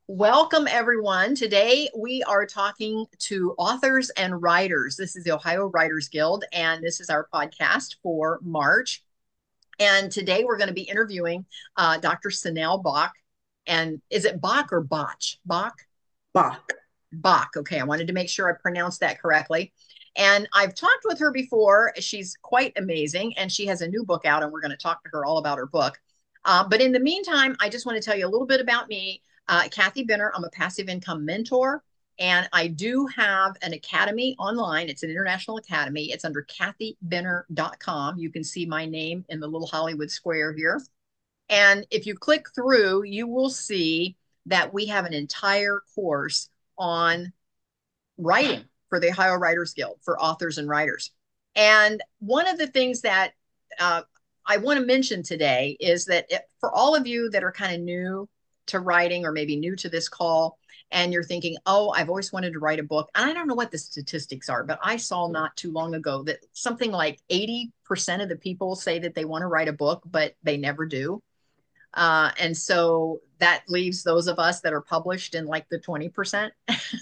Welcome, everyone. Today we are talking to authors and writers. This is the Ohio Writers Guild, and this is our podcast for March. And today we're going to be interviewing Dr. Sanel Bach. And is it Bach or Bach? Bach? Bach. Bach. Okay, I wanted to make sure I pronounced that correctly. And I've talked with her before. She's quite amazing, and she has a new book out, and we're going to talk to her all about her book. But in the meantime, I just want to tell you a little bit about me. Kathy Benner, I'm a passive income mentor, and I do have an academy online. It's an international academy. It's under kathybenner.com. You can see my name in the little Hollywood square here. And if you click through, you will see that we have an entire course on writing for the Ohio Writers Guild for authors and writers. And one of the things that I want to mention today is that for all of you that are kind of new to writing or maybe new to this call, and you're thinking, oh, I've always wanted to write a book. And I don't know what the statistics are, but I saw not too long ago that something like 80% of the people say that they want to write a book, but they never do. And so that leaves those of us that are published in like the 20%.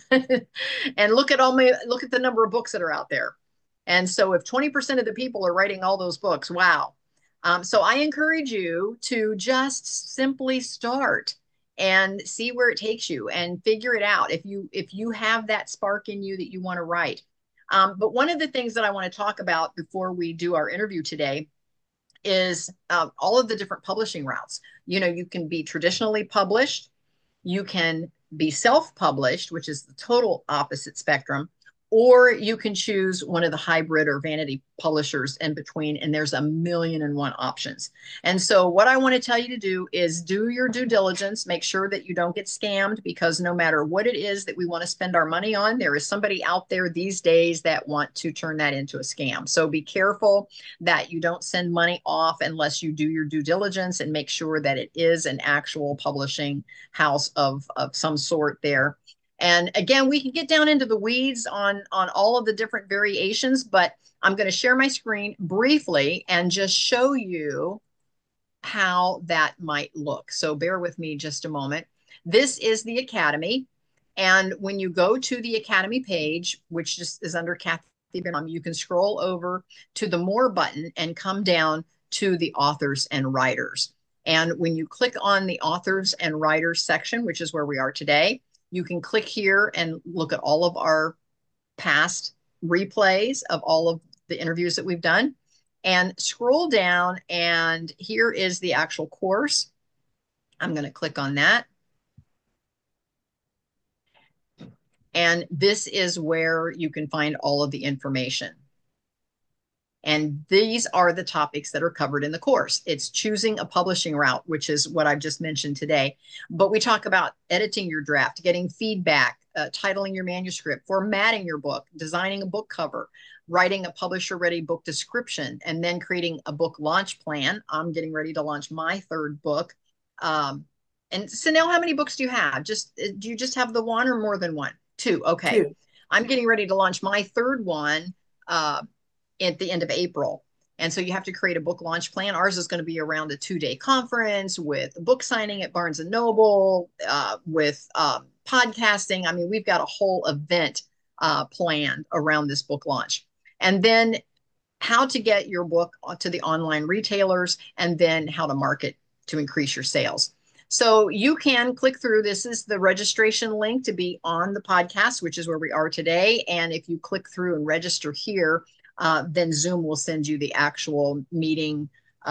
And look at the number of books that are out there. And so if 20% of the people are writing all those books, wow. So I encourage you to just simply start and see where it takes you and figure it out if you have that spark in you that you want to write. But one of the things that I want to talk about before we do our interview today is all of the different publishing routes. You know, you can be traditionally published, you can be self published, which is the total opposite spectrum, or you can choose one of the hybrid or vanity publishers in between, and there's a million and one options. And so, what I want to tell you to do is do your due diligence, make sure that you don't get scammed, because no matter what it is that we want to spend our money on, there is somebody out there these days that want to turn that into a scam. So, be careful that you don't send money off unless you do your due diligence and make sure that it is an actual publishing house of some sort there. And again, we can get down into the weeds on all of the different variations, but I'm going to share my screen briefly and just show you how that might look. So bear with me just a moment. This is the Academy. And when you go to the Academy page, which just is under Kathy Benham, you can scroll over to the More button and come down to the authors and writers. And when you click on the authors and writers section, which is where we are today, you can click here and look at all of our past replays of all of the interviews that we've done and scroll down. And here is the actual course. I'm going to click on that. And this is where you can find all of the information. And these are the topics that are covered in the course. It's choosing a publishing route, which is what I've just mentioned today. But we talk about editing your draft, getting feedback, titling your manuscript, formatting your book, designing a book cover, writing a publisher ready book description, and then creating a book launch plan. I'm getting ready to launch my third book. And Sanel, how many books do you have? Do you just have the one or more than one? Two. Okay. Two. I'm getting ready to launch my third one at the end of April. And so you have to create a book launch plan. Ours is going to be around a 2-day conference with book signing at Barnes and Noble, with podcasting. I mean, we've got a whole event planned around this book launch. And then how to get your book to the online retailers, and then how to market to increase your sales. So you can click through. This is the registration link to be on the podcast, which is where we are today. And if you click through and register here, then Zoom will send you the actual meeting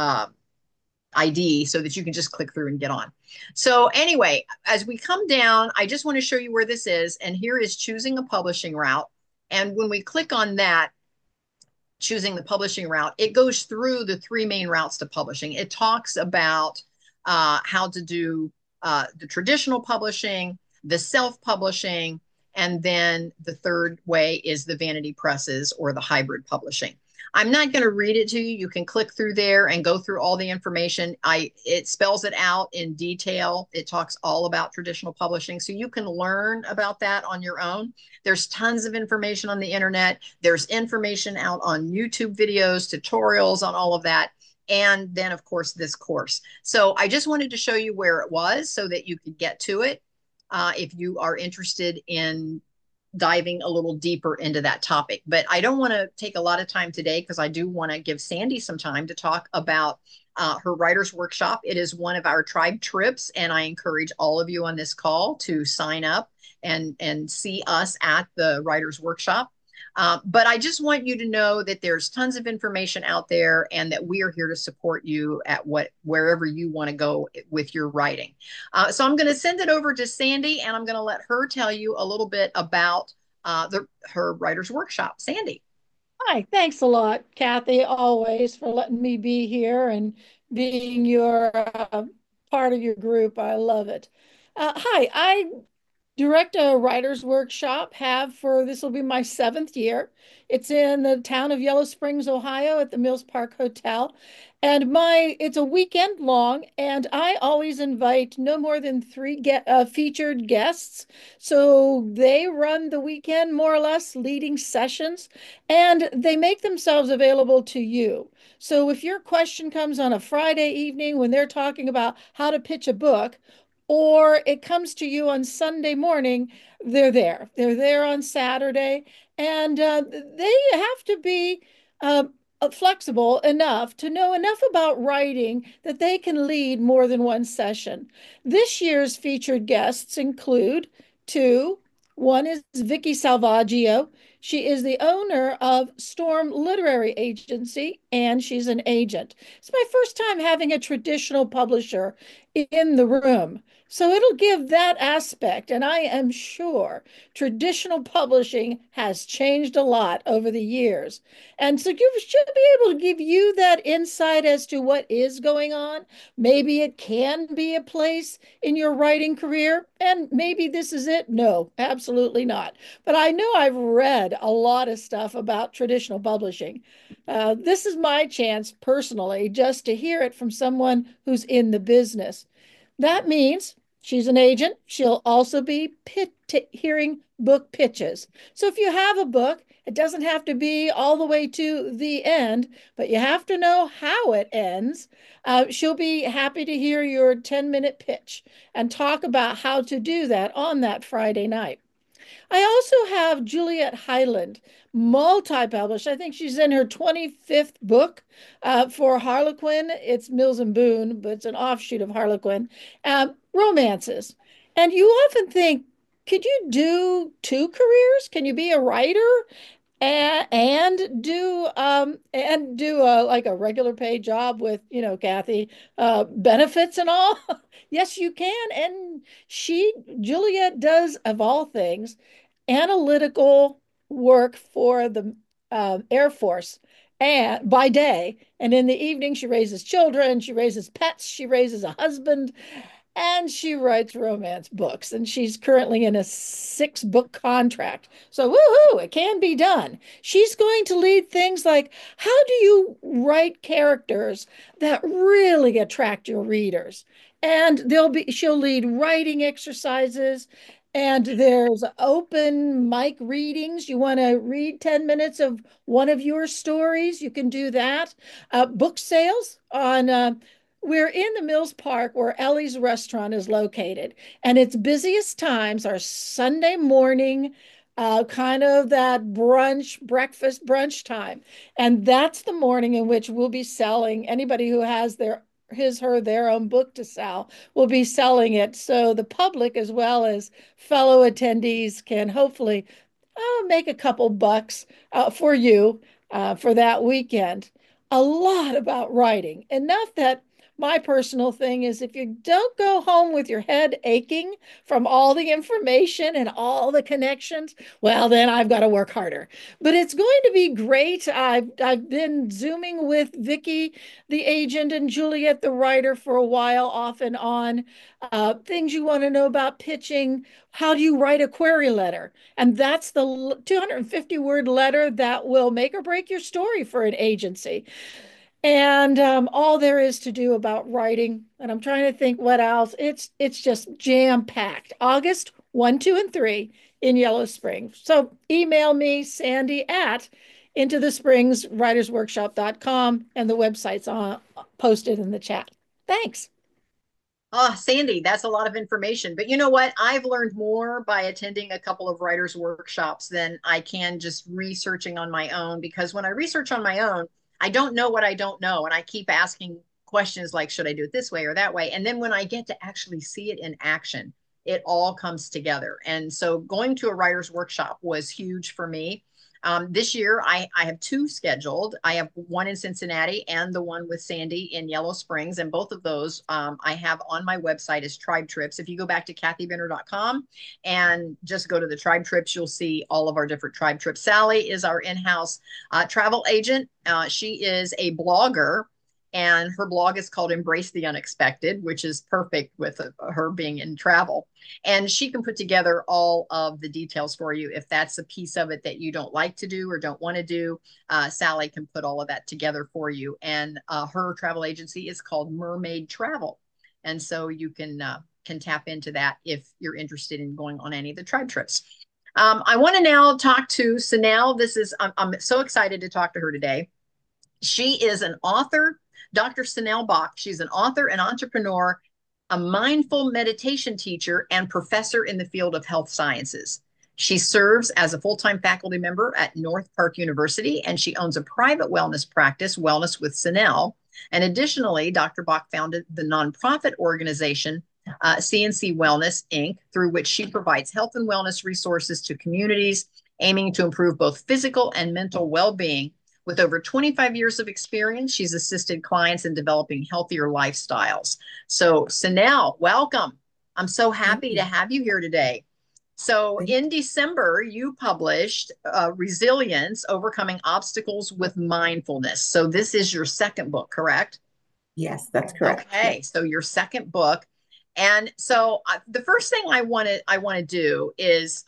ID so that you can just click through and get on. So anyway, as we come down, I just want to show you where this is. And here is choosing a publishing route. And when we click on that, choosing the publishing route, it goes through the three main routes to publishing. It talks about how to do the traditional publishing, the self-publishing, and then the third way is the vanity presses or the hybrid publishing. I'm not going to read it to you. You can click through there and go through all the information. It spells it out in detail. It talks all about traditional publishing. So you can learn about that on your own. There's tons of information on the internet. There's information out on YouTube videos, tutorials on all of that. And then, of course, this course. So I just wanted to show you where it was so that you could get to it. if you are interested in diving a little deeper into that topic. But I don't want to take a lot of time today because I do want to give Sandy some time to talk about her writer's workshop. It is one of our tribe trips, and I encourage all of you on this call to sign up and see us at the writer's workshop. But I just want you to know that there's tons of information out there and that we are here to support you at wherever you want to go with your writing. So I'm going to send it over to Sandy and I'm going to let her tell you a little bit about her writer's workshop. Sandy. Hi, thanks a lot, Kathy, always for letting me be here and being your part of your group. I love it. Hi, I direct a writer's workshop, have for this will be my seventh year. It's in the town of Yellow Springs, Ohio at the Mills Park Hotel. And it's a weekend long, and I always invite no more than featured guests. So they run the weekend more or less, leading sessions, and they make themselves available to you. So if your question comes on a Friday evening when they're talking about how to pitch a book, or it comes to you on Sunday morning, they're there. They're there on Saturday, and they have to be uh, flexible enough to know enough about writing that they can lead more than one session. This year's featured guests include two. One is Vicky Salvaggio. She is the owner of Storm Literary Agency, and she's an agent. It's my first time having a traditional publisher in the room. So it'll give that aspect. And I am sure traditional publishing has changed a lot over the years. And so you should be able to give you that insight as to what is going on. Maybe it can be a place in your writing career, and maybe this is it. No, absolutely not. But I know I've read a lot of stuff about traditional publishing. This is my chance personally just to hear it from someone who's in the business. That means she's an agent. She'll also be hearing book pitches. So if you have a book, it doesn't have to be all the way to the end, but you have to know how it ends. She'll be happy to hear your 10-minute pitch and talk about how to do that on that Friday night. I also have Juliet Hyland, multi-published. I think she's in her 25th book for Harlequin. It's Mills and Boon, but it's an offshoot of Harlequin. Romances. And you often think, could you do two careers? Can you be a writer and do like a regular paid job with, Kathy, benefits and all? Yes, you can. And Juliet does, of all things, analytical work for the Air Force and by day, and in the evening she raises children, she raises pets, she raises a husband, and she writes romance books. And she's currently in a 6-book contract. So woohoo, it can be done. She's going to lead things like how do you write characters that really attract your readers? And she'll lead writing exercises, and there's open mic readings. You want to read 10 minutes of one of your stories, you can do that. Book sales on we're in the Mills Park where Ellie's restaurant is located, and its busiest times are Sunday morning, kind of that breakfast brunch time. And that's the morning in which we'll be selling. Anybody who has their own book to sell will be selling it. So the public, as well as fellow attendees, can hopefully make a couple bucks for you for that weekend. A lot about writing, enough that my personal thing is if you don't go home with your head aching from all the information and all the connections, well, then I've got to work harder. But it's going to be great. I've been Zooming with Vicky, the agent, and Juliet, the writer, for a while, off and on. Things you want to know about pitching. How do you write a query letter? And that's the 250 word letter that will make or break your story for an agency. And all there is to do about writing. And I'm trying to think what else. It's just jam packed. August 1, 2, and 3 in Yellow Springs. So email me, Sandy at into the springs writersworkshop.com, and the website's posted in the chat. Thanks. Oh, Sandy, that's a lot of information. But you know what? I've learned more by attending a couple of writers' workshops than I can just researching on my own. Because when I research on my own, I don't know what I don't know. And I keep asking questions like, should I do it this way or that way? And then when I get to actually see it in action, it all comes together. And so going to a writer's workshop was huge for me. This year, I have two scheduled. I have one in Cincinnati and the one with Sandy in Yellow Springs. And both of those I have on my website as Tribe Trips. If you go back to kathybinner.com and just go to the Tribe Trips, you'll see all of our different Tribe Trips. Sally is our in house travel agent. She is a blogger. And her blog is called Embrace the Unexpected, which is perfect with her being in travel. And she can put together all of the details for you. If that's a piece of it that you don't like to do or don't want to do, Sally can put all of that together for you. And her travel agency is called Mermaid Travel. And so you can tap into that if you're interested in going on any of the tribe trips. I want to now talk to Sanel. I'm so excited to talk to her today. She is an author, Dr. Sanel Bach. She's an author and entrepreneur, a mindful meditation teacher, and professor in the field of health sciences. She serves as a full-time faculty member at North Park University, and she owns a private wellness practice, Wellness with Sanel. And additionally, Dr. Bach founded the nonprofit organization CNC Wellness, Inc., through which she provides health and wellness resources to communities, aiming to improve both physical and mental well-being. With over 25 years of experience, she's assisted clients in developing healthier lifestyles. So, Sanel, welcome. I'm so Thank happy to you. have you here today. So, Thank in December, you published Resilience Overcoming Obstacles with Mindfulness. So, this is your second book, correct? Yes, that's correct. Okay, Yes. so your second book. And so the first thing I want to do is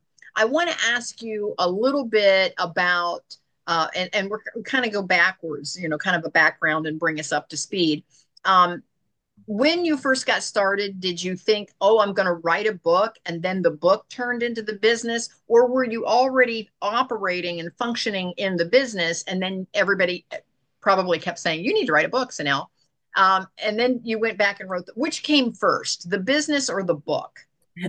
I want to ask you a little bit about and we're kind of go backwards, kind of a background and bring us up to speed. Um, when you first got started, did you think, oh, I'm going to write a book and then the book turned into the business? Or were you already operating and functioning in the business and then everybody probably kept saying, you need to write a book, Sanel? And then you went back and which came first, the business or the book?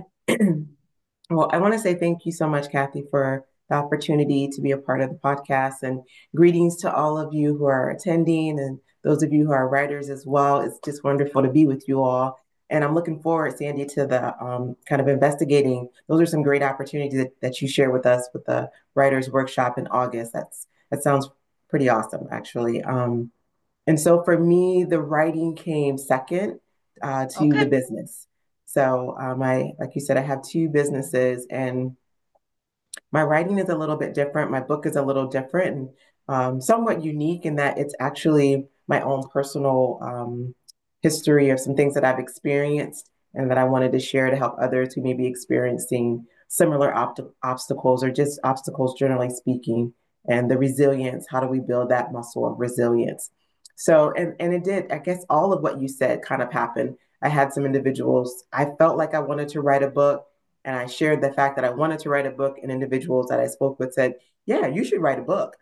Well, I want to say thank you so much, Kathy, for the opportunity to be a part of the podcast, and greetings to all of you who are attending and those of you who are writers as well. It's just wonderful to be with you all. And I'm looking forward, Sandy, to the kind of investigating. Those are some great opportunities that you share with us with the writers workshop in August. That sounds pretty awesome, actually. And so for me, the writing came second to the Okay. business. So like you said, I have two businesses, and my writing is a little bit different. My book is a little different and somewhat unique in that it's actually my own personal history of some things that I've experienced and that I wanted to share to help others who may be experiencing similar obstacles or just obstacles, generally speaking, and the resilience. How do we build that muscle of resilience? So, and it did, I guess all of what you said kind of happened. I had some individuals, I felt like I wanted to write a book, and I shared the fact that I wanted to write a book, and individuals that I spoke with said, yeah, you should write a book.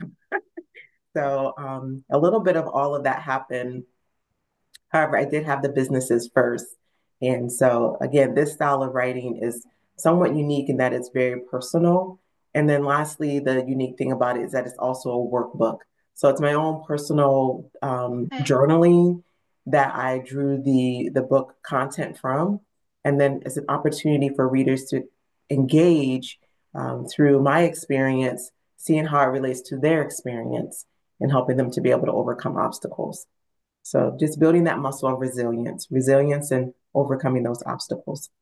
So a little bit of all of that happened. However, I did have the businesses first. And so, again, this style of writing is somewhat unique in that it's very personal. And then, lastly, the unique thing about it is that it's also a workbook. So, it's my own personal Okay. journaling that I drew the book content from. And then, it's an opportunity for readers to engage through my experience, seeing how it relates to their experience and helping them to be able to overcome obstacles. So just building that muscle of resilience and overcoming those obstacles.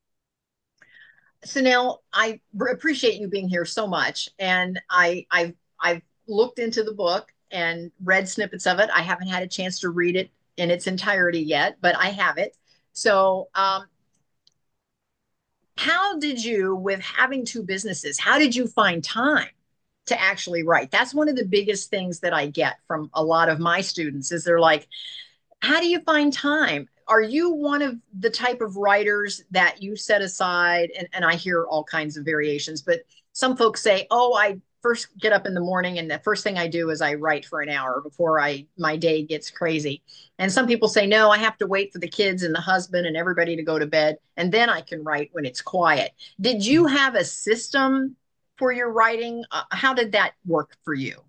Sanel, I appreciate you being here so much. And I've looked into the book and read snippets of it. I haven't had a chance to read it in its entirety yet, but I have it. So how did you, with having two businesses, how did you find time to actually write? That's one of the biggest things that I get from a lot of my students is they're like, how do you find time? Are you one of the type of writers that you set aside? And I hear all kinds of variations, but some folks say, oh, first get up in the morning, and the first thing I do is I write for an hour before my day gets crazy. And some people say, no, I have to wait for the kids and the husband and everybody to go to bed, and then I can write when it's quiet. Did you have a system for your writing? How did that work for you?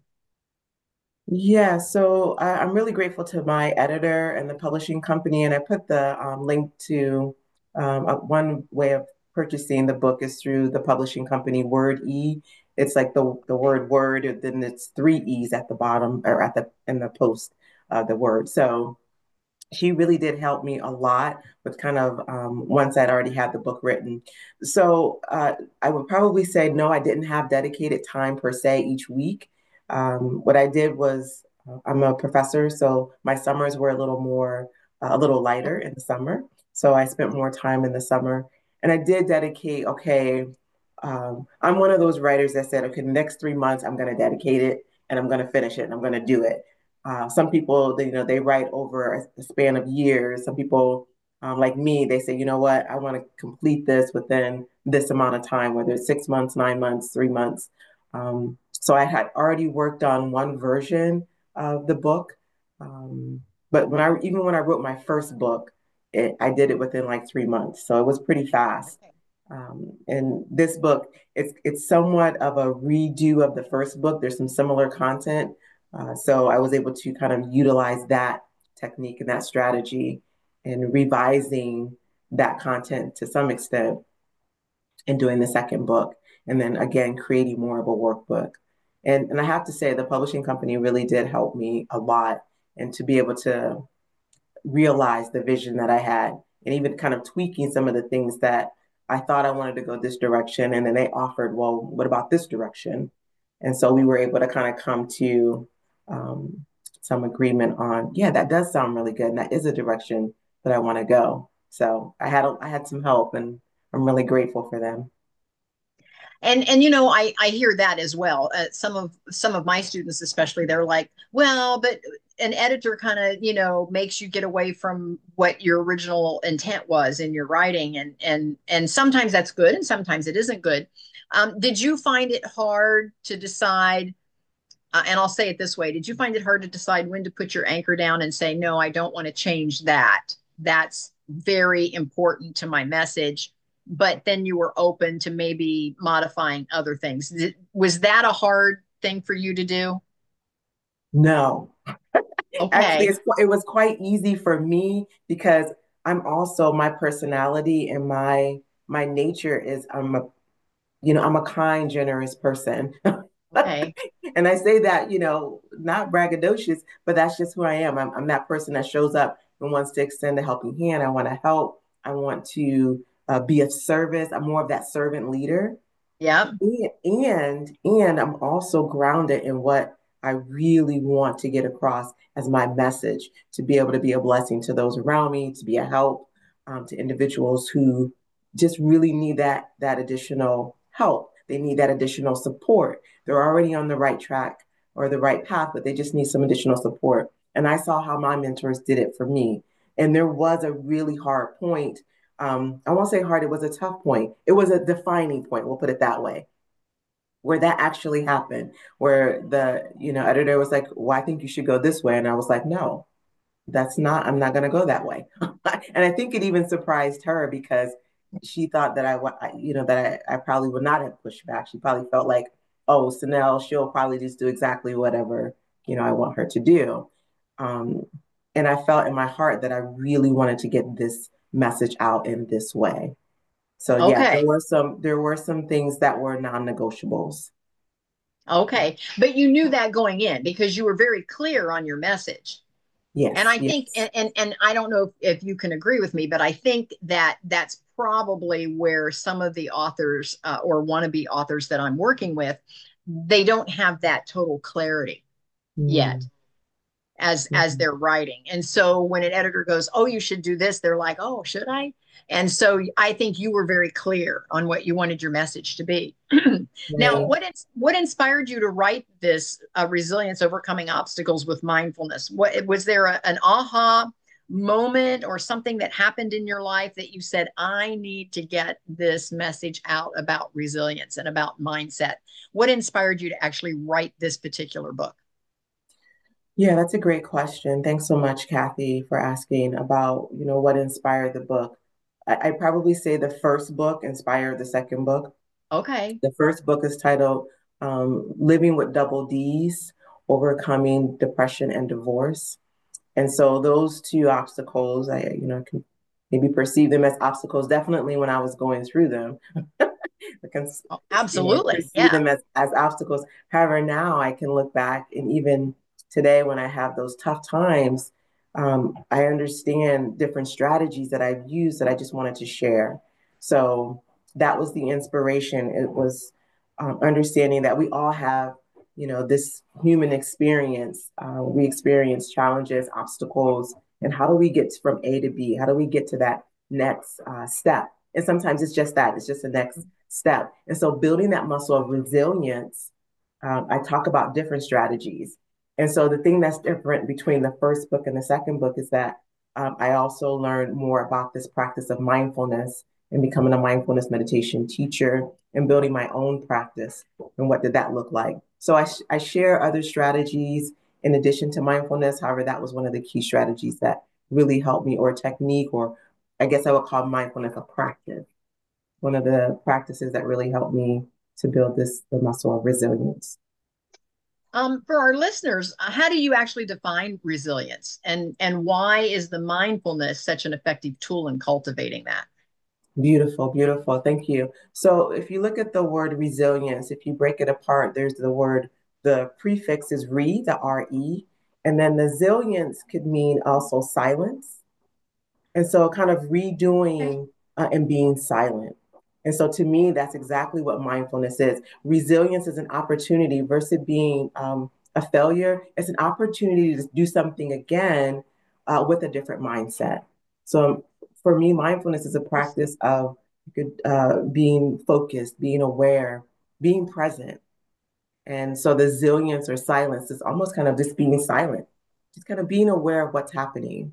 Yeah, so I'm really grateful to my editor and the publishing company, and I put the link to one way of purchasing the book is through the publishing company Word E. It's like the word word, then it's three E's at the bottom or at the in the post the word. So she really did help me a lot with kind of once I'd already had the book written. So I would probably say no, I didn't have dedicated time per se each week. What I did was I'm a professor, so my summers were a little more, a little lighter in the summer. So I spent more time in the summer. And I did dedicate, okay, I'm one of those writers that said, okay, the next 3 months, I'm going to dedicate it and I'm going to finish it and I'm going to do it. Some people, they write over a span of years. Some people, like me, they say, you know what, I want to complete this within this amount of time, whether it's 6 months, 9 months, 3 months. So I had already worked on one version of the book. Um, but even when I wrote my first book, I did it within like 3 months. So it was pretty fast. Okay. And this book, it's somewhat of a redo of the first book. There's some similar content, so I was able to kind of utilize that technique and that strategy in revising that content to some extent in doing the second book, and then again creating more of a workbook. And I have to say, the publishing company really did help me a lot, and to be able to realize the vision that I had and even kind of tweaking some of the things that I thought I wanted to go this direction. And then they offered, well, what about this direction? And so we were able to kind of come to some agreement on, yeah, that does sound really good. And that is a direction that I want to go. So I had some help and I'm really grateful for them. And I hear that as well. Some of my students, especially, they're like, well, but an editor kind of makes you get away from what your original intent was in your writing, and sometimes that's good, and sometimes it isn't good. Did you find it hard to decide? And I'll say it this way: did you find it hard to decide when to put your anchor down and say, no, I don't want to change that? That's very important to my message. But then you were open to maybe modifying other things. Was that a hard thing for you to do? No, actually, Okay. it was quite easy for me because I'm also my personality and my nature is I'm a kind, generous person. Okay. And I say that, not braggadocious, but that's just who I am. I'm that person that shows up and wants to extend a helping hand. I want to help. I want to be of service. I'm more of that servant leader. Yeah. And I'm also grounded in what I really want to get across as my message to be able to be a blessing to those around me, to be a help to individuals who just really need that additional help. They need that additional support. They're already on the right track or the right path, but they just need some additional support. And I saw how my mentors did it for me. And there was a really hard point. I won't say hard, it was a tough point. It was a defining point, we'll put it that way, where that actually happened, where the, editor was like, well, I think you should go this way. And I was like, no, I'm not going to go that way. And I think it even surprised her because she thought that I probably would not have pushed back. She probably felt like, oh, Sanel, she'll probably just do exactly whatever, I want her to do. Um, and I felt in my heart that I really wanted to get this message out in this way. So yeah, Okay. there were some things that were non-negotiables. Okay. But you knew that going in because you were very clear on your message. And Yes, I think, yes. and I don't know if you can agree with me, but I think that that's probably where some of the authors or wannabe authors that I'm working with, they don't have that total clarity yet Mm, as mhm. they're writing. And so when an editor goes, "Oh, you should do this," they're like, "Oh, should I?" And so I think you were very clear on what you wanted your message to be. Now, Right. what inspired you to write this resilience overcoming obstacles with mindfulness? What was there an aha moment or something that happened in your life that you said, I need to get this message out about resilience and about mindset? What inspired you to actually write this particular book? Yeah, that's a great question. Thanks so much, Kathy, for asking about, what inspired the book. I'd probably say the first book inspired the second book. Okay. The first book is titled Living with Double D's, Overcoming Depression and Divorce. And so those two obstacles, I can maybe perceive them as obstacles, definitely when I was going through them. I can, Oh, absolutely. perceive Yeah. them as obstacles. However, now I can look back, and even today when I have those tough times, I understand different strategies that I've used that I just wanted to share. So that was the inspiration. It was understanding that we all have, this human experience. We experience challenges, obstacles, and how do we get from A to B? How do we get to that next step? And sometimes it's just that, it's just the next step. And so building that muscle of resilience, I talk about different strategies. And so the thing that's different between the first book and the second book is that I also learned more about this practice of mindfulness and becoming a mindfulness meditation teacher and building my own practice. And what did that look like? So I share other strategies in addition to mindfulness. However, that was one of the key strategies that really helped me, or a technique, or I guess I would call mindfulness a practice, one of the practices that really helped me to build the muscle of resilience. For our listeners, how do you actually define resilience, and why is the mindfulness such an effective tool in cultivating that? Beautiful, beautiful. Thank you. So if you look at the word resilience, if you break it apart, there's the prefix is re, the R-E, and then the zillions could mean also silence. And so kind of Okay. redoing and being silent. And so to me, that's exactly what mindfulness is. Resilience is an opportunity versus being a failure. It's an opportunity to do something again with a different mindset. So for me, mindfulness is a practice of being focused, being aware, being present. And so the zillions or silence is almost kind of just being silent, just kind of being aware of what's happening.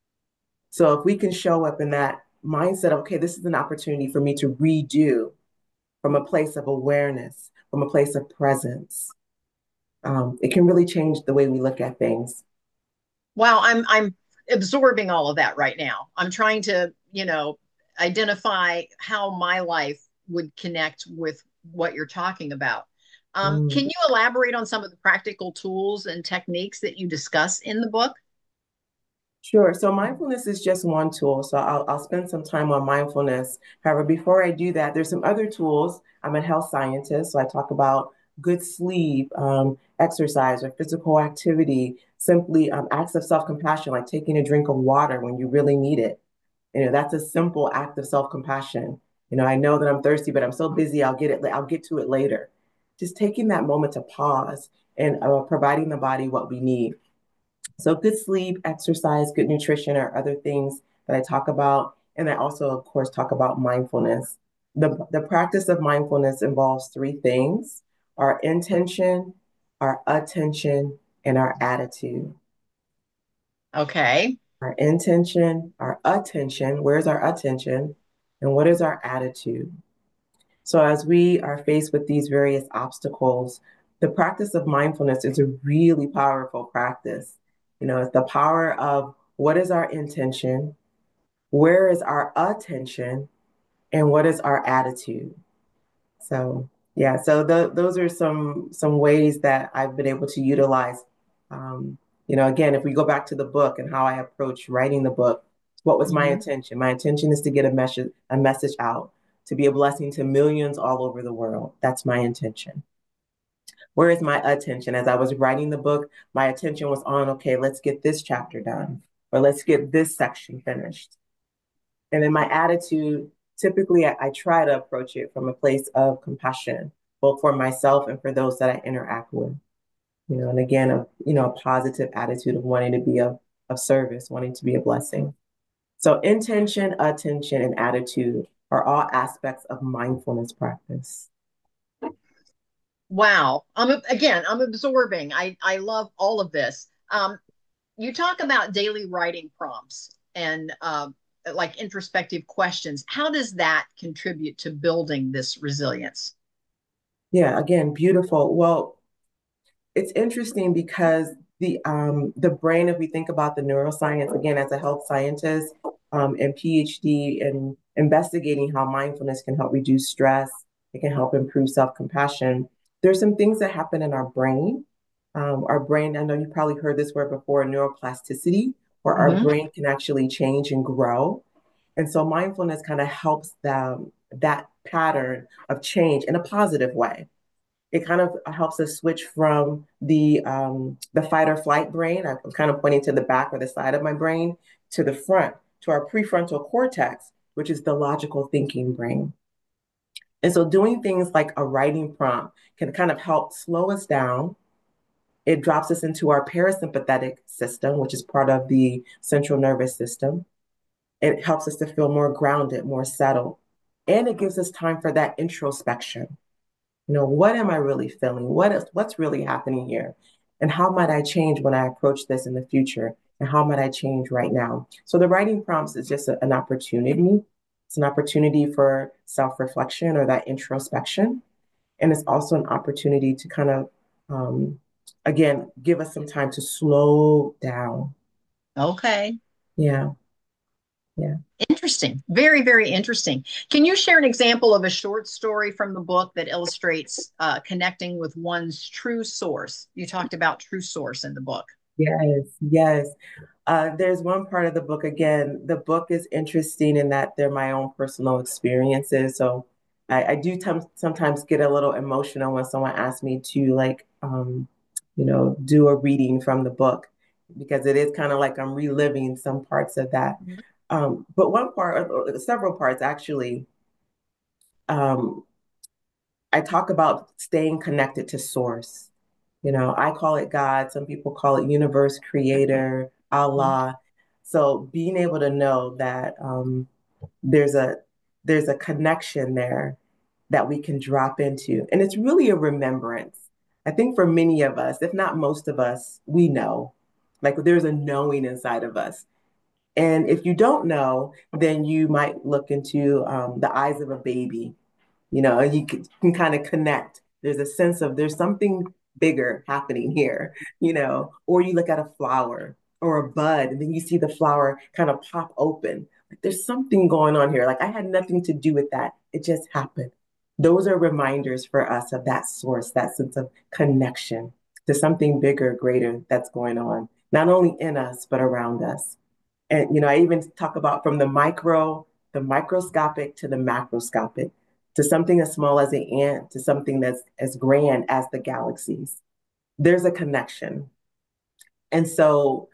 So if we can show up in that mindset of, okay, this is an opportunity for me to redo from a place of awareness, from a place of presence, it can really change the way we look at things. Wow, I'm absorbing all of that right now. I'm trying to, identify how my life would connect with what you're talking about. Can Mm. you elaborate on some of the practical tools and techniques that you discuss in the book? Sure. So mindfulness is just one tool. So I'll spend some time on mindfulness. However, before I do that, there's some other tools. I'm a health scientist, so I talk about good sleep, exercise, or physical activity, simply acts of self-compassion, like taking a drink of water when you really need it. That's a simple act of self-compassion. I know that I'm thirsty, but I'm so busy, I'll get to it later. Just taking that moment to pause and providing the body what we need. So good sleep, exercise, good nutrition are other things that I talk about. And I also, of course, talk about mindfulness. The practice of mindfulness involves three things: our intention, our attention, and our attitude. Okay. Our intention, our attention, where's our attention, and what is our attitude? So, as we are faced with these various obstacles, the practice of mindfulness is a really powerful practice. It's the power of what is our intention, where is our attention, and what is our attitude. So, yeah, so those are some ways that I've been able to utilize. Again, if we go back to the book and how I approach writing the book, what was my Mhm. intention? My intention is to get a message out, to be a blessing to millions all over the world. That's my intention. Where is my attention? As I was writing the book, my attention was on, okay, let's get this chapter done, or let's get this section finished. And then my attitude, typically I try to approach it from a place of compassion, both for myself and for those that I interact with. And again, a positive attitude of wanting to be of service, wanting to be a blessing. So intention, attention, and attitude are all aspects of mindfulness practice. Wow. I'm absorbing. I love all of this. you talk about daily writing prompts and like introspective questions. How does that contribute to building this resilience? Yeah, again, beautiful. Well, it's interesting because the brain, if we think about the neuroscience, again, as a health scientist and PhD in investigating how mindfulness can help reduce stress, it can help improve self-compassion. There's some things that happen in our brain. Our brain, I know you probably heard this word before, neuroplasticity, where our Mm-hmm. brain can actually change and grow. And so mindfulness kind of helps them that pattern of change in a positive way. It kind of helps us switch from the fight or flight brain. I'm kind of pointing to the back or the side of my brain to the front, to our prefrontal cortex, which is the logical thinking brain. And so doing things like a writing prompt can kind of help slow us down. It drops us into our parasympathetic system, which is part of the central nervous system. It helps us to feel more grounded, more settled. And it gives us time for that introspection. What am I really feeling? What's really happening here? And how might I change when I approach this in the future? And how might I change right now? So the writing prompts is just an opportunity. It's an opportunity for self-reflection or that introspection. And it's also an opportunity to kind of, again, give us some time to slow down. Okay. Yeah, yeah. Interesting. Very, very interesting. Can you share an example of a short story from the book that illustrates connecting with one's true source? You talked about true source in the book. Yes, yes. There's one part of the book, again, the book is interesting in that they're my own personal experiences. So I do sometimes get a little emotional when someone asks me to like, do a reading from the book because it is kind of like I'm reliving some parts of that. But one part, or several parts actually, um, I talk about staying connected to source. I call it God. Some people call it universe, creator, Allah. So being able to know that there's a there's a connection there that we can drop into, and it's really a remembrance. I think for many of us, if not most of us, we know, like there's a knowing inside of us. And if you don't know, then you might look into the eyes of a baby, and you can kind of connect. There's a sense of there's something bigger happening here, or you look at a flower or a bud and then you see the flower kind of pop open. Like there's something going on here. Like I had nothing to do with that. It just happened. Those are reminders for us of that source, that sense of connection to something bigger, greater that's going on, not only in us, but around us. And, I even talk about from the microscopic to the macroscopic, to something as small as an ant, to something that's as grand as the galaxies. There's a connection. And so,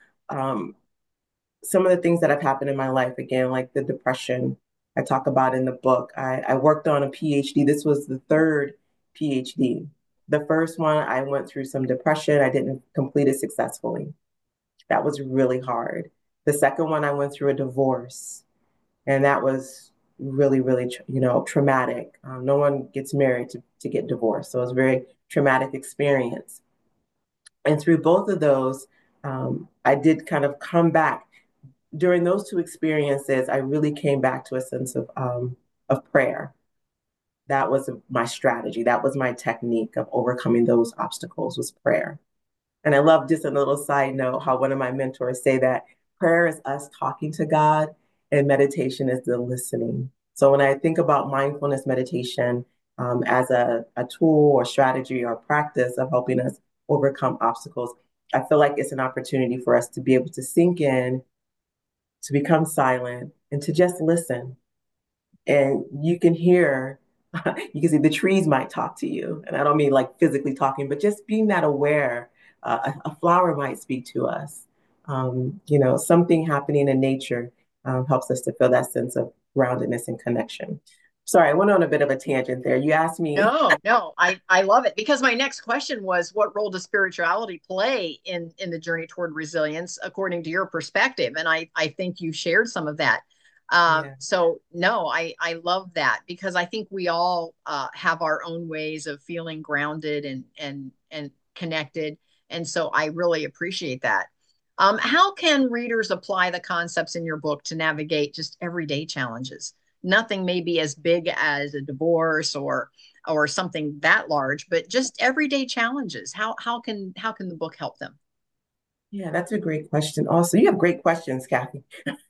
some of the things that have happened in my life, again, like the depression I talk about in the book, I worked on a PhD. This was the third PhD. The first one, I went through some depression. I didn't complete it successfully. That was really hard. The second one, I went through a divorce, and that was really, really, traumatic. No one gets married to get divorced, so it was a very traumatic experience. And through both of those, I did kind of come back. During those two experiences, I really came back to a sense of prayer. That was my strategy. That was my technique of overcoming those obstacles was prayer. And I love just a little side note how one of my mentors say that prayer is us talking to God and meditation is the listening. So when I think about mindfulness meditation as a tool or strategy or practice of helping us overcome obstacles, I feel like it's an opportunity for us to be able to sink in, to become silent, and to just listen. And you can hear, you can see the trees might talk to you. And I don't mean like physically talking, but just being that aware. A flower might speak to us. Something happening in nature helps us to feel that sense of groundedness and connection. Sorry, I went on a bit of a tangent there. You asked me. No, no, I love it because my next question was, what role does spirituality play in the journey toward resilience, according to your perspective? And I think you shared some of that. Yeah. So no, I love that because I think we all have our own ways of feeling grounded and connected, and so I really appreciate that. How can readers apply the concepts in your book to navigate just everyday challenges? Nothing maybe as big as a divorce or something that large, but just everyday challenges. How can the book help them? Yeah, that's a great question. Also, you have great questions, Kathy.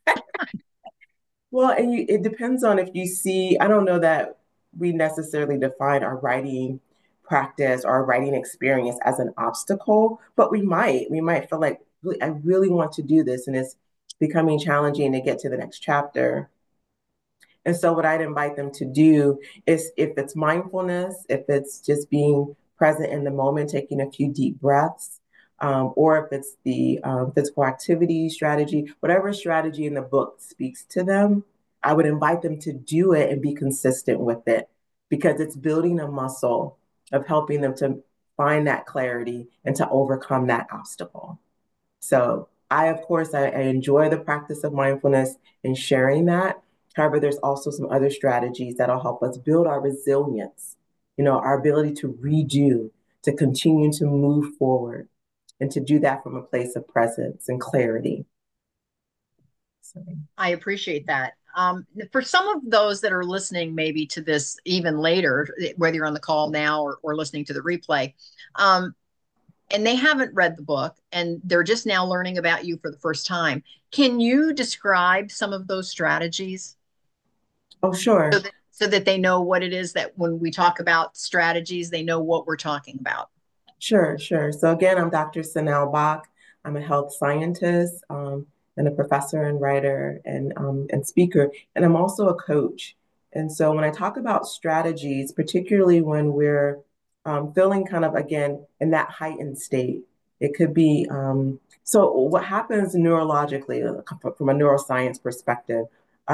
Well, and it depends on if you see, I don't know that we necessarily define our writing practice or our writing experience as an obstacle, but we might feel like, I really want to do this, and it's becoming challenging to get to the next chapter. And so, what I'd invite them to do is, if it's mindfulness, if it's just being present in the moment, taking a few deep breaths, or if it's the physical activity strategy, whatever strategy in the book speaks to them, I would invite them to do it and be consistent with it, because it's building a muscle of helping them to find that clarity and to overcome that obstacle. So of course, I enjoy the practice of mindfulness and sharing that. However, there's also some other strategies that'll help us build our resilience, our ability to redo, to continue to move forward, and to do that from a place of presence and clarity. So, I appreciate that. For some of those that are listening, maybe to this even later, whether you're on the call now or listening to the replay, and they haven't read the book and they're just now learning about you for the first time, can you describe some of those strategies oh, sure. so that they know what it is that when we talk about strategies, they know what we're talking about? Sure, sure. So again, I'm Dr. Sanel Bach. I'm a health scientist, and a professor and writer and speaker, and I'm also a coach. And so when I talk about strategies, particularly when we're feeling kind of, again, in that heightened state, it could be, so what happens neurologically, from a neuroscience perspective,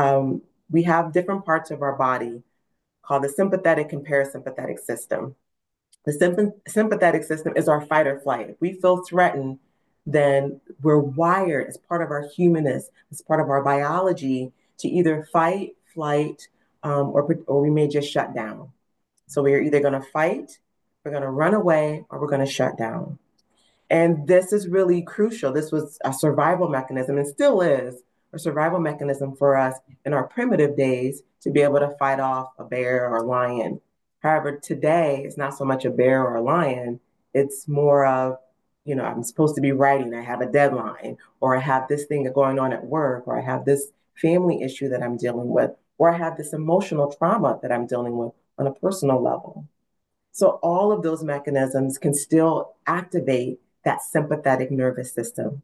we have different parts of our body called the sympathetic and parasympathetic system. The sympathetic system is our fight or flight. If we feel threatened, then we're wired as part of our humanness, as part of our biology, to either fight, flight, or we may just shut down. So we're either going to fight, we're going to run away, or we're going to shut down. And this is really crucial. This was a survival mechanism and still is a survival mechanism for us in our primitive days to be able to fight off a bear or a lion. However, today it's not so much a bear or a lion, it's more of, I'm supposed to be writing, I have a deadline, or I have this thing going on at work, or I have this family issue that I'm dealing with, or I have this emotional trauma that I'm dealing with on a personal level. So all of those mechanisms can still activate that sympathetic nervous system.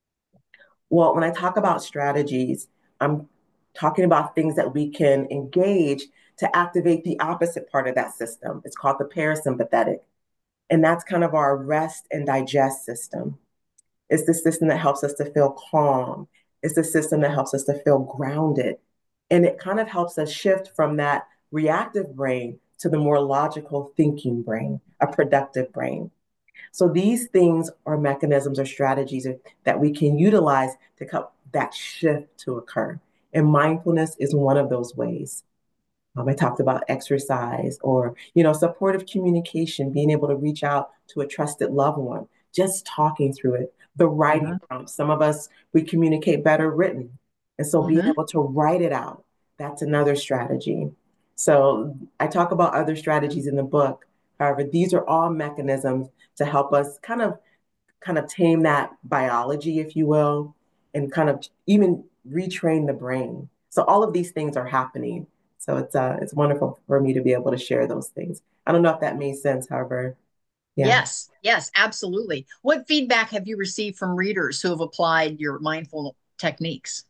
Well, when I talk about strategies, I'm talking about things that we can engage to activate the opposite part of that system. It's called the parasympathetic. And that's kind of our rest and digest system. It's the system that helps us to feel calm. It's the system that helps us to feel grounded. And it kind of helps us shift from that reactive brain to the more logical thinking brain, a productive brain. So these things are mechanisms or strategies that we can utilize to help that shift to occur. And mindfulness is one of those ways. I talked about exercise or, supportive communication, being able to reach out to a trusted loved one, just talking through it. The writing prompts. Some of us, we communicate better written. And so being able to write it out, that's another strategy. So I talk about other strategies in the book. However, these are all mechanisms to help us kind of tame that biology, if you will, and kind of even retrain the brain. So all of these things are happening. So it's wonderful for me to be able to share those things. I don't know if that made sense, however, yeah. Yes, absolutely. What feedback have you received from readers who have applied your mindful techniques?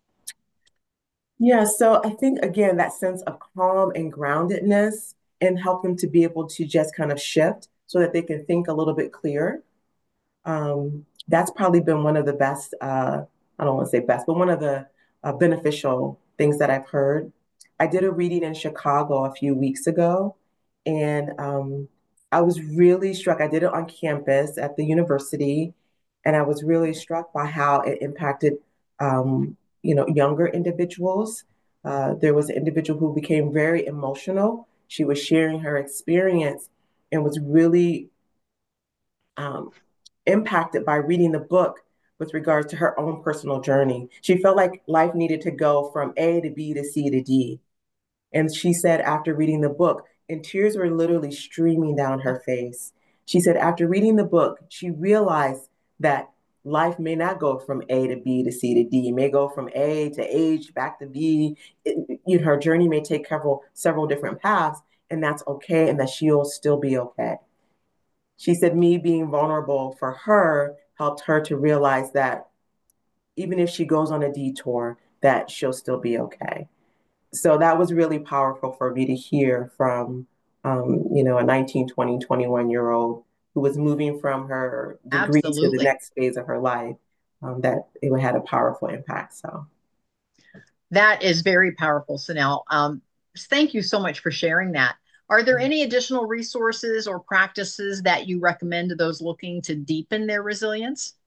Yeah, so I think again that sense of calm and groundedness and help them to be able to just kind of shift so that they can think a little bit clearer. That's probably been one of the best, I don't want to say best, but one of the beneficial things that I've heard. I did a reading in Chicago a few weeks ago, and I was really struck. I did it on campus at the university, and I was really struck by how it impacted, younger individuals. There was an individual who became very emotional. She was sharing her experience and was really um, impacted by reading the book with regards to her own personal journey. She felt like life needed to go from A to B to C to D. And she said after reading the book, and tears were literally streaming down her face. She said after reading the book, she realized that life may not go from A to B to C to D. It may go from A to H back to B. Her journey may take several different paths, and that's okay, and that she'll still be okay. She said me being vulnerable for her helped her to realize that even if she goes on a detour, that she'll still be okay. So that was really powerful for me to hear from, a 19, 20, 21-year-old who was moving from her degree to the Absolutely. next phase of her life, that it had a powerful impact. So That is very powerful, Sanel. Thank you so much for sharing that. Are there any additional resources or practices that you recommend to those looking to deepen their resilience?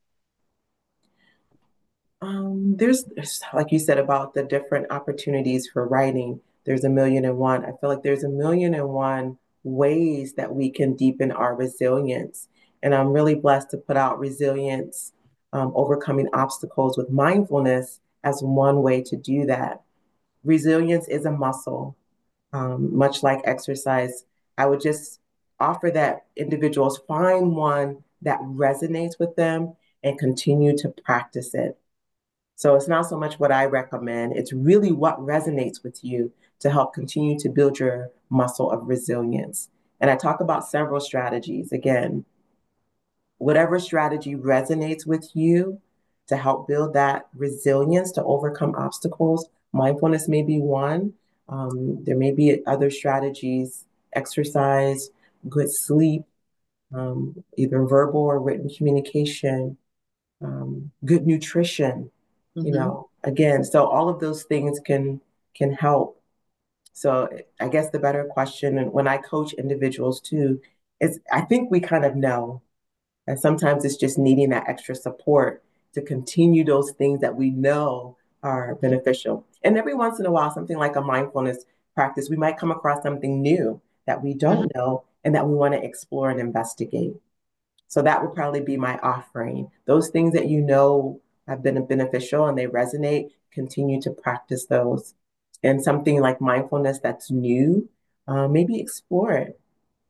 there's, like you said, about the different opportunities for writing. There's a million and one. I feel like there's a million and one ways that we can deepen our resilience. And I'm really blessed to put out resilience, overcoming obstacles with mindfulness as one way to do that. Resilience is a muscle, much like exercise. I would just offer that individuals find one that resonates with them and continue to practice it. So it's not so much what I recommend, it's really what resonates with you to help continue to build your muscle of resilience. And I talk about several strategies. Again, whatever strategy resonates with you to help build that resilience to overcome obstacles, mindfulness may be one. There may be other strategies, exercise, good sleep, either verbal or written communication, good nutrition, Mm-hmm. again, so all of those things can help. So I guess the better question, and when I coach individuals too, is I think we kind of know, and sometimes it's just needing that extra support to continue those things that we know are beneficial. And every once in a while, something like a mindfulness practice, we might come across something new that we Mm-hmm. don't know and that we want to explore and investigate. So that would probably be my offering. Those things that you know have been beneficial and they resonate, continue to practice those. And something like mindfulness that's new, maybe explore it.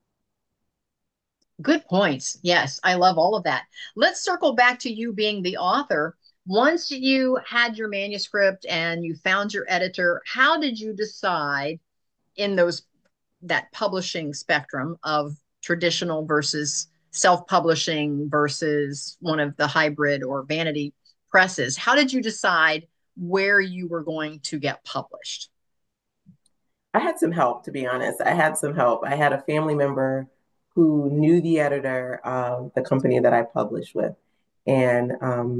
Good points. Yes, I love all of that. Let's circle back to you being the author. Once you had your manuscript and you found your editor, how did you decide in those that publishing spectrum of traditional versus self-publishing versus one of the hybrid or vanity presses? How did you decide where you were going to get published? I had some help, to be honest. I had some help. I had a family member who knew the editor of the company that I published with. And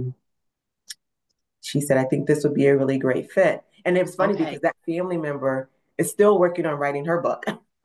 she said, I think this would be a really great fit. And it was funny because Okay. that family member is still working on writing her book.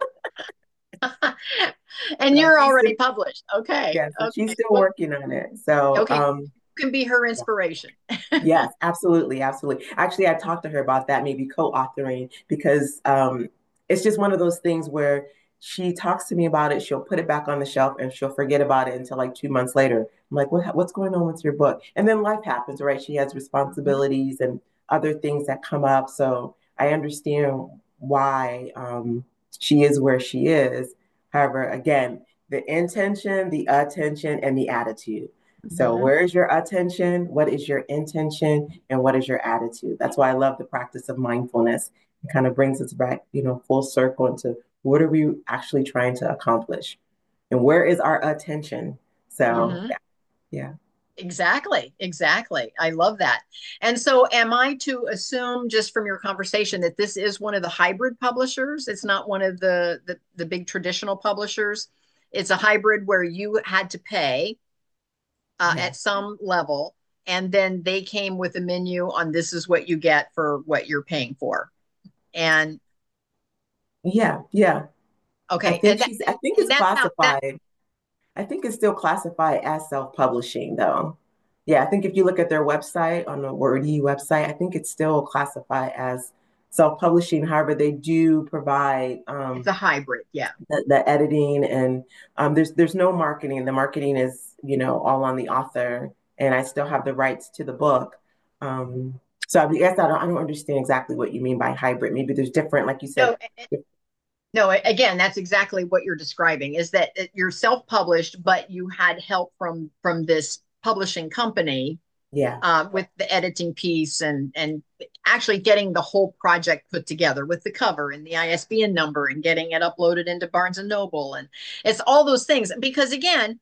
And So you're she's still, already published. Okay. yeah, so she's Okay. still Well, working on it. So okay. You can be her inspiration. yes, absolutely, absolutely. Actually, I talked to her about that, maybe co-authoring, because it's just one of those things where she talks to me about it, she'll put it back on the shelf, and she'll forget about it until like 2 months later. I'm like, what's going on with your book? And then life happens, right? She has responsibilities and other things that come up. So I understand why she is where she is. However, again, the intention, the attention, and the attitude. So, Mhm. where is your attention? What is your intention? And what is your attitude? That's why I love the practice of mindfulness. It kind of brings us back, full circle into what are we actually trying to accomplish? And where is our attention? So, Mhm. yeah. Exactly. Exactly. I love that. And so, am I to assume just from your conversation that this is one of the hybrid publishers? It's not one of the big traditional publishers. It's a hybrid where you had to pay at Yes. some level, and then they came with a menu on this is what you get for what you're paying for. And Yeah. Yeah. okay, I think and it's that's how that. classified. I think it's still classified as self-publishing though. Yeah, I think if you look at their website on the Wordy website, I think it's still classified as self-publishing. However, they do provide It's a hybrid. Yeah. the editing and there's no marketing. The marketing is, all on the author and I still have the rights to the book. So I guess I don't understand exactly what you mean by hybrid. Maybe there's different, like you said. No, no, again, that's exactly what you're describing, is that you're self-published, but you had help from this publishing company, Yeah. with the editing piece and actually getting the whole project put together with the cover and the ISBN number and getting it uploaded into Barnes and Noble. And it's all those things. Because again,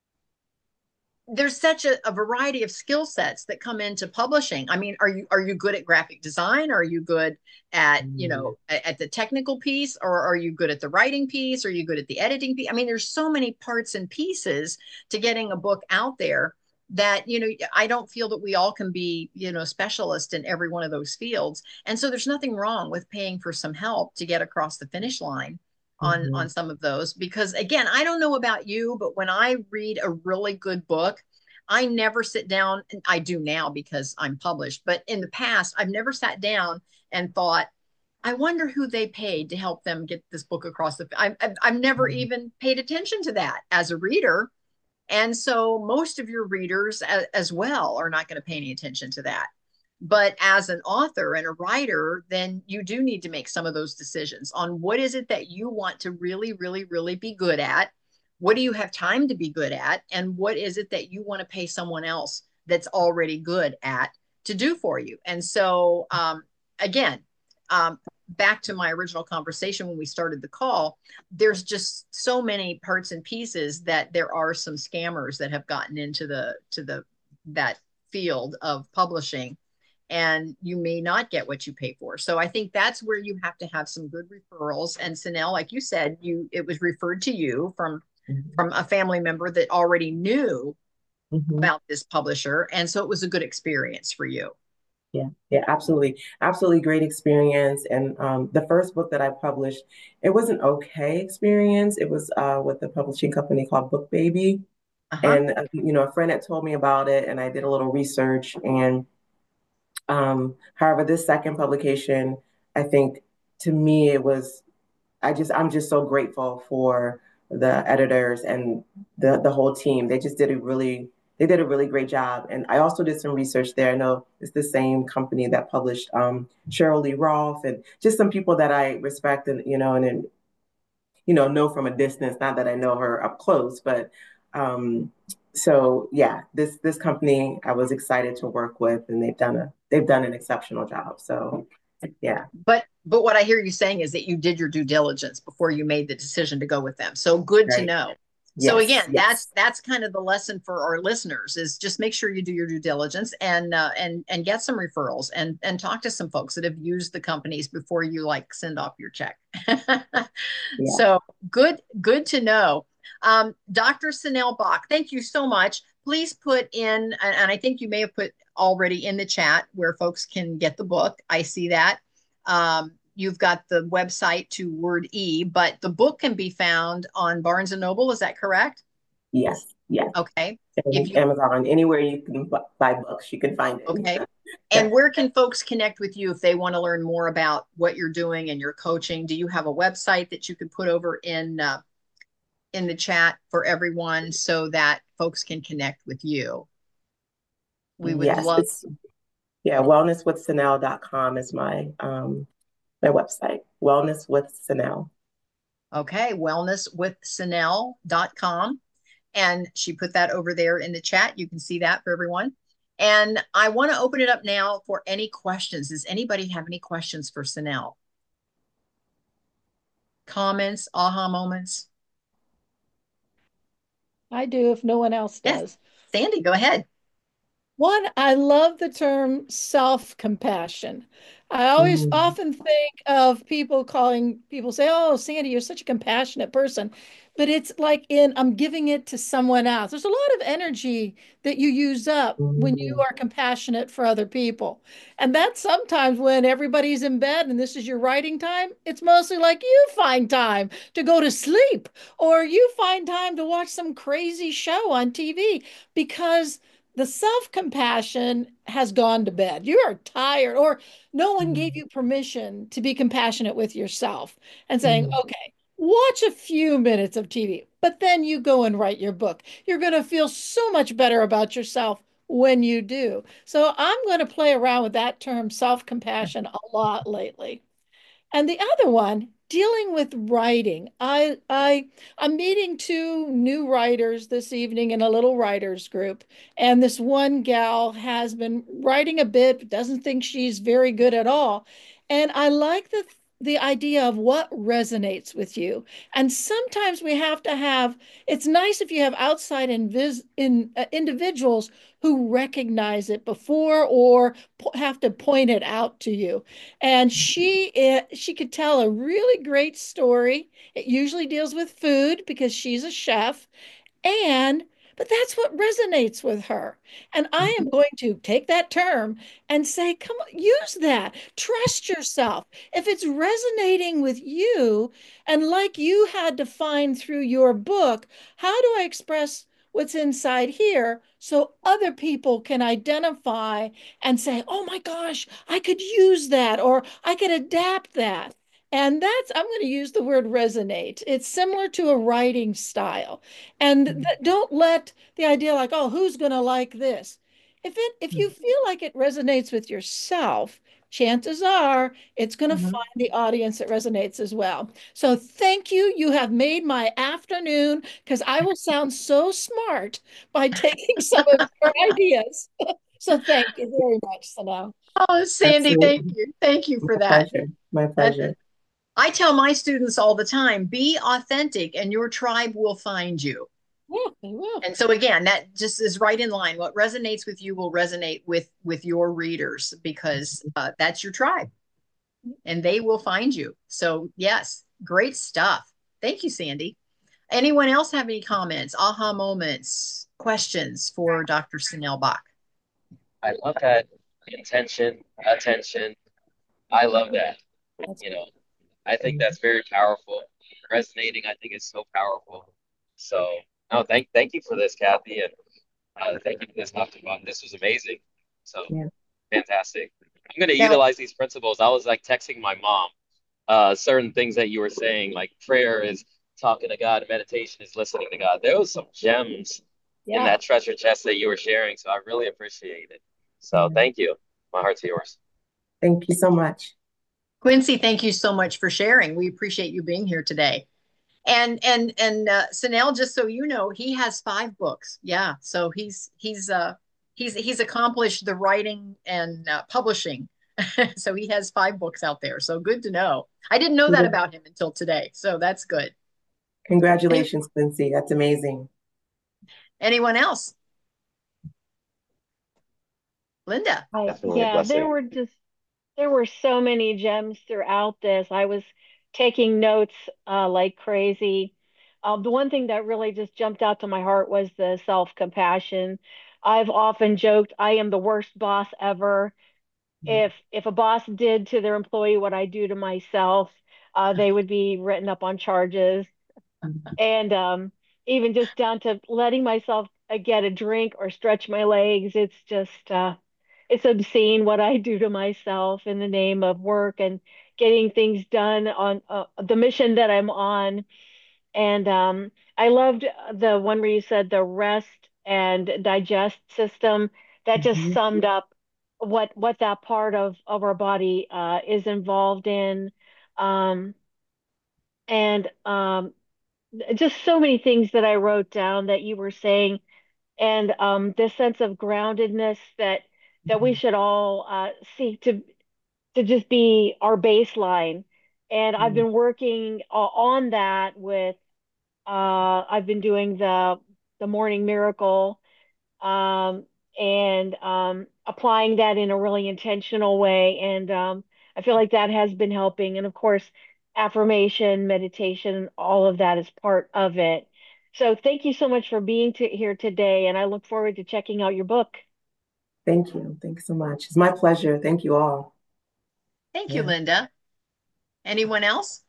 there's such a variety of skill sets that come into publishing. I mean, are you good at graphic design? Are you good at, at the technical piece, or are you good at the writing piece? Are you good at the editing piece? I mean, there's so many parts and pieces to getting a book out there that, I don't feel that we all can be, specialist in every one of those fields. And so there's nothing wrong with paying for some help to get across the finish line on some of those. Because again, I don't know about you, but when I read a really good book, I never sit down, and I do now because I'm published, but in the past I've never sat down and thought, I wonder who they paid to help them get this book across the I've never even paid attention to that as a reader. And so most of your readers as well are not going to pay any attention to that. But as an author and a writer, then you do need to make some of those decisions on what is it that you want to really, really, really be good at. What do you have time to be good at? And what is it that you want to pay someone else that's already good at to do for you? And so, again, back to my original conversation when we started the call, there's just so many parts and pieces that there are some scammers that have gotten into that field of publishing, and you may not get what you pay for. So I think that's where you have to have some good referrals. And Sanel, like you said, it was referred to you from a family member that already knew about this publisher, and so it was a good experience for you. Yeah, yeah, absolutely. Absolutely great experience. And the first book that I published, it was an okay experience. It was with a publishing company called Book Baby. Uh-huh. And, a friend had told me about it, and I did a little research. And however, this second publication, I think to me, it was, I'm just so grateful for the editors and the whole team. They did a really great job. And I also did some research there. I know it's the same company that published Cheryl Lee Rolfe, and just some people that I respect and, know from a distance, not that I know her up close, but so yeah, this company I was excited to work with, and they've done an exceptional job. So yeah. But what I hear you saying is that you did your due diligence before you made the decision to go with them. So good to Right. know. So Yes, again, yes. that's kind of the lesson for our listeners, is just make sure you do your due diligence and get some referrals and talk to some folks that have used the companies before you like send off your check. Yeah. So good to know. Dr. Sanel Bach, thank you so much. Please put in, and I think you may have put already in the chat where folks can get the book. I see that. You've got the website to Word E, but the book can be found on Barnes and Noble. Is that correct? Yes, yes. Okay. And If you Amazon, anywhere you can buy books, you can find it. Okay. And where can folks connect with you if they want to learn more about what you're doing and your coaching? Do you have a website that you could put over in the chat for everyone so that folks can connect with you? We would Yes, love. it's wellnesswithsanel.com is my website. Wellness with Sanel. Okay, wellnesswithsanel.com. And she put that over there in the chat. You can see that for everyone. And I want to open it up now for any questions. Does anybody have any questions for Sanel? Comments, aha moments? I do if no one else Yes, does. Sandy, go ahead. One, I love the term self-compassion. I always often think of people say, "Oh, Sandy, you're such a compassionate person." But it's like I'm giving it to someone else. There's a lot of energy that you use up when you Mm. are compassionate for other people. And that's sometimes when everybody's in bed and this is your writing time, it's mostly like you find time to go to sleep or you find time to watch some crazy show on TV because the self-compassion has gone to bed. You are tired, or no one gave Mm. you permission to be compassionate with yourself and saying, Mm. okay, watch a few minutes of TV, but then you go and write your book. You're going to feel so much better about yourself when you do. So I'm going to play around with that term self-compassion a lot lately. And the other one, dealing with writing. I'm meeting two new writers this evening in a little writers group, and this one gal has been writing a bit, but doesn't think she's very good at all. And I like the idea of what resonates with you. And sometimes we have to have, it's nice if you have outside individuals who recognize it before or have to point it out to you. And she could tell a really great story. It usually deals with food because she's a chef. And but that's what resonates with her. And I am going to take that term and say, come on, use that. Trust yourself. If it's resonating with you, and like you had to find through your book, how do I express what's inside here so other people can identify and say, oh my gosh, I could use that or I could adapt that. And I'm going to use the word resonate. It's similar to a writing style. And don't let the idea like, oh, who's going to like this? If you feel like it resonates with yourself, chances are it's going to Mhm. find the audience that resonates as well. So thank you. You have made my afternoon because I will sound so smart by taking some of your ideas. So thank you very much, Sanel. Oh, Sandy, thank Absolutely. you. Thank you for My that. pleasure. My That pleasure. I tell my students all the time, be authentic and your tribe will find you. Yeah, they will. And so again, that just is right in line. What resonates with you will resonate with your readers because that's your tribe and they will find you. So yes, great stuff. Thank you, Sandy. Anyone else have any comments, aha moments, questions for Dr. Snellbach? I love that intention, attention. I love that. That's You good. know, I think that's very powerful. Resonating, I think, is so powerful. So, no, thank you for this, Kathy, and thank you for this Dr. Vaughn. This was amazing. So, Yeah. fantastic. I'm going to Now, utilize these principles. I was like texting my mom certain things that you were saying, like prayer is talking to God, meditation is listening to God. There was some gems in Yeah. that treasure chest that you were sharing, so I really appreciate it. So Yeah. thank you. My heart's yours. Thank you so much. Quincy, thank you so much for sharing. We appreciate you being here today. And Sanel, just so you know, he has 5 books. Yeah, so he's accomplished the writing and publishing. So he has 5 books out there. So good to know. I didn't know that about him until today. So that's good. Any, Congratulations, Quincy. That's amazing. anyone else? Linda. Definitely a Yeah, blessing. there were so many gems throughout this. I was taking notes like crazy. The one thing that really just jumped out to my heart was the self-compassion. I've often joked I am the worst boss ever. If a boss did to their employee what I do to myself, they would be written up on charges. And even just down to letting myself get a drink or stretch my legs, it's obscene what I do to myself in the name of work and getting things done on the mission that I'm on. And I loved the one where you said the rest and digest system. That just Mhm. summed up what that part of our body is involved in. Um, and just so many things that I wrote down that you were saying, and this sense of groundedness that we should all seek to just be our baseline. And I've Mhm. been working on that with I've been doing the morning miracle um, and applying that in a really intentional way. And I feel like that has been helping. And of course, affirmation, meditation, all of that is part of it. So thank you so much for being here today. And I look forward to checking out your book. Thank you. Thanks so much. It's my pleasure. Thank you all. Thank you, Yeah. Linda. Anyone else?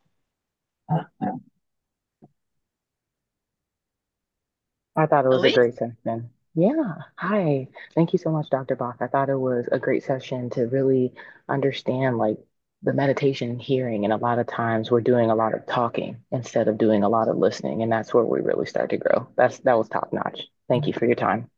I thought it was a Elise? great session. Yeah. Hi. Thank you so much, Dr. Bach. I thought it was a great session to really understand like the meditation and hearing. And a lot of times we're doing a lot of talking instead of doing a lot of listening. And that's where we really start to grow. That was top notch. Thank you for your time.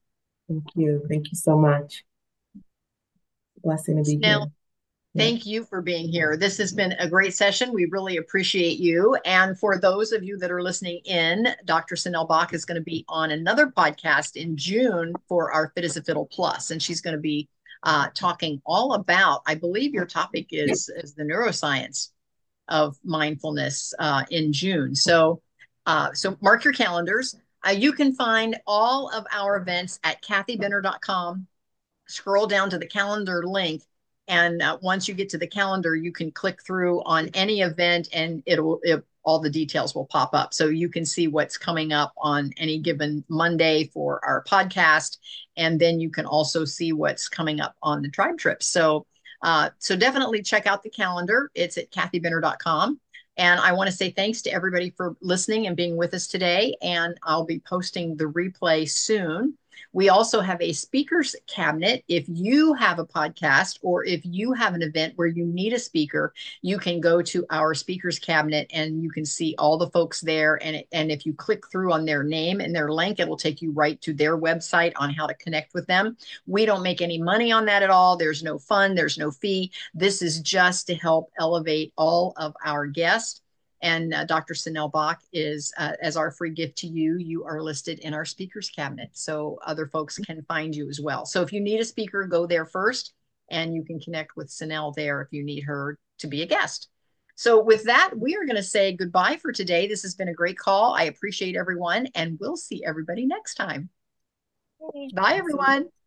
Thank you. Thank you so much. Blessing to be Now, here. Yeah. thank you for being here. This has been a great session. We really appreciate you. And for those of you that are listening in, Dr. Sanel Bach is going to be on another podcast in June for our Fit as a Fiddle Plus, and she's going to be talking all about, I believe your topic is the neuroscience of mindfulness in June. So mark your calendars. You can find all of our events at kathybinner.com. Scroll down to the calendar link. And once you get to the calendar, you can click through on any event and all the details will pop up. So you can see what's coming up on any given Monday for our podcast. And then you can also see what's coming up on the tribe trips. So definitely check out the calendar. It's at kathybinner.com. And I want to say thanks to everybody for listening and being with us today. And I'll be posting the replay soon. We also have a speakers cabinet. If you have a podcast or if you have an event where you need a speaker, you can go to our speakers cabinet and you can see all the folks there. And if you click through on their name and their link, it will take you right to their website on how to connect with them. We don't make any money on that at all. There's no fund, there's no fee. This is just to help elevate all of our guests. And Dr. Sanel Bach is, as our free gift to you, you are listed in our speakers cabinet. So other folks can find you as well. So if you need a speaker, go there first and you can connect with Sanel there if you need her to be a guest. So with that, we are going to say goodbye for today. This has been a great call. I appreciate everyone and we'll see everybody next time. Bye, everyone.